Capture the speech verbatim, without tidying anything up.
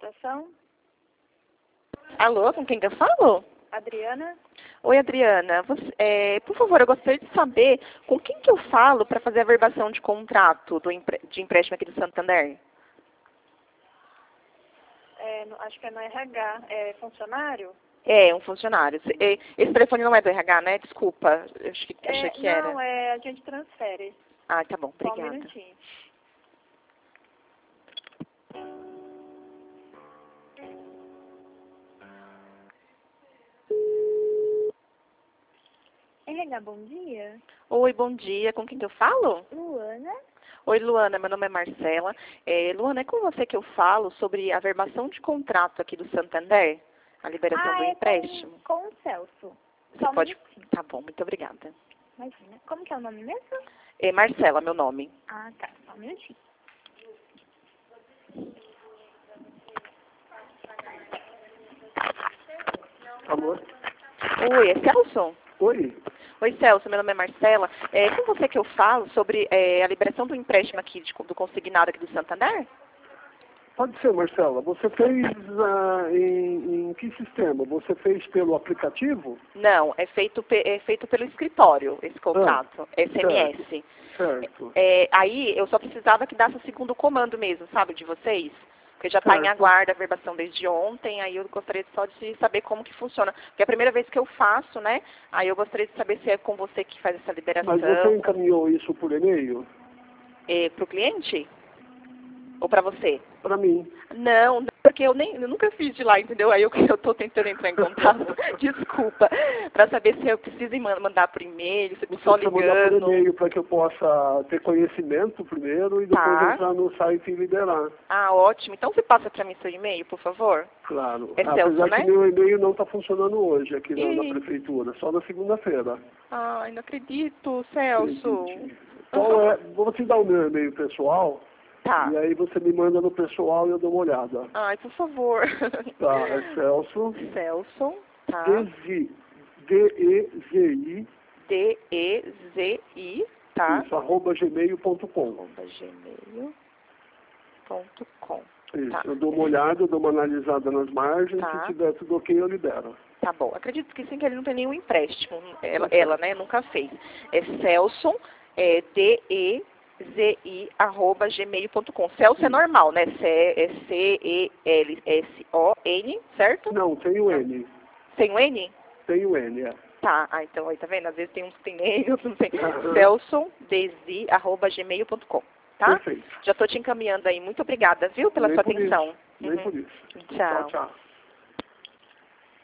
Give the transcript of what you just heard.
Administração, Alô, com quem que eu falo? Adriana. Oi, Adriana. Você- é, por favor, eu gostaria de saber com quem que eu falo para fazer a verbação de contrato do empre- de empréstimo aqui do Santander? É, no- acho que é no R H. É funcionário? É, um funcionário. Se- é, Esse telefone não é do R H, né? Desculpa, eu achei, que- achei É, que não, era. é, a gente transfere. Ah, tá bom, Só um obrigada. minutinho. R H, bom dia. Oi, bom dia. Com quem que eu falo? Luana. Oi, Luana. Meu nome é Marcela. É, Luana, é com você que eu falo sobre a verbação de contrato aqui do Santander? A liberação do Ah, é empréstimo? com, com o Celso. Você Só um pode... minutinho. Tá bom, muito obrigada. Imagina. Como que é o nome mesmo? É Marcela, meu nome. Ah, tá. Só um minutinho. Alô? Oi, é Celso? Oi? Oi, Celso, meu nome é Marcela. É com você que eu falo sobre é, a liberação do empréstimo aqui, de- do consignado aqui do Santander? Pode ser, Marcela. Você fez ah, em, em que sistema? Você fez pelo aplicativo? Não, é feito, pe- é feito pelo escritório, esse contrato, S M S. Certo. É, aí eu só precisava que desse o segundo comando mesmo, sabe, de vocês? Porque já está em Certo. aguardo a verbação desde ontem, aí eu gostaria só de saber como que funciona. Porque é a primeira vez que eu faço, né? Aí eu gostaria de saber se é com você que faz essa liberação. Mas você encaminhou isso por e-mail? Para o cliente? Ou para você? Para mim. Não, não, porque eu, nem, eu nunca fiz de lá, entendeu? Aí eu estou tentando entrar em contato, desculpa, para saber se eu preciso man- mandar por e-mail, se eu Você só precisa mandar por ligando. e-mail para que eu possa ter conhecimento primeiro e depois Tá. entrar no site e liberar. Ah, ótimo. Então você passa para mim seu e-mail, por favor? Claro. É Celso, Apesar né? que meu e-mail não está funcionando hoje aqui na, na Ih. prefeitura, só na segunda-feira. Ai, não acredito, Celso. Então, é, vou te dar o meu e-mail pessoal. Tá. E aí você me manda no pessoal e eu dou uma olhada. Ai, por favor. Tá, é Celso, Celso, tá. D E Z I, D E Z I, tá. isso, arroba gmail ponto com. Arroba gmail ponto com. Isso, Tá. eu dou uma olhada, eu dou uma analisada nas margens, Tá. se tiver tudo ok eu libero. Tá bom. Acredito que sim, que ele não tem nenhum empréstimo. Ela, Tá. ela né, nunca fez. É Celso, é D E Z I, arroba gmail ponto com. Celso é normal, né? C, é C E L S O N, certo? Não, tem o N, Tem o N? tem o N, é. Tá. Ah, então aí, tá vendo? Às vezes tem uns que tem N, outros não tem. Aham. Celso, D Z I, arroba gmail ponto com. Tá? Perfeito. Já tô te encaminhando aí. Muito obrigada, viu, pela Nem sua por isso, atenção. Nem Uhum. por isso. Tchau. Tchau, tchau.